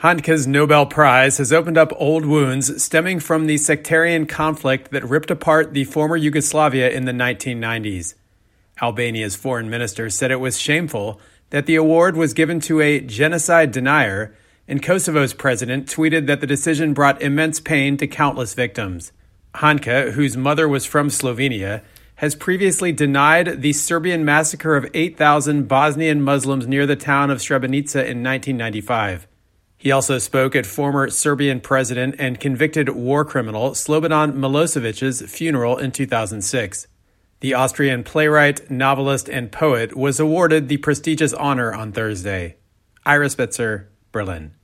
Handke's Nobel Prize has opened up old wounds stemming from the sectarian conflict that ripped apart the former Yugoslavia in the 1990s. Albania's foreign minister said it was shameful that the award was given to a genocide denier, and Kosovo's president tweeted that the decision brought immense pain to countless victims. Handke, whose mother was from Slovenia, has previously denied the Serbian massacre of 8,000 Bosnian Muslims near the town of Srebrenica in 1995. He also spoke at former Serbian president and convicted war criminal Slobodan Milosevic's funeral in 2006. The Austrian playwright, novelist, and poet was awarded the prestigious honor on Thursday. Ira Spitzer, Berlin.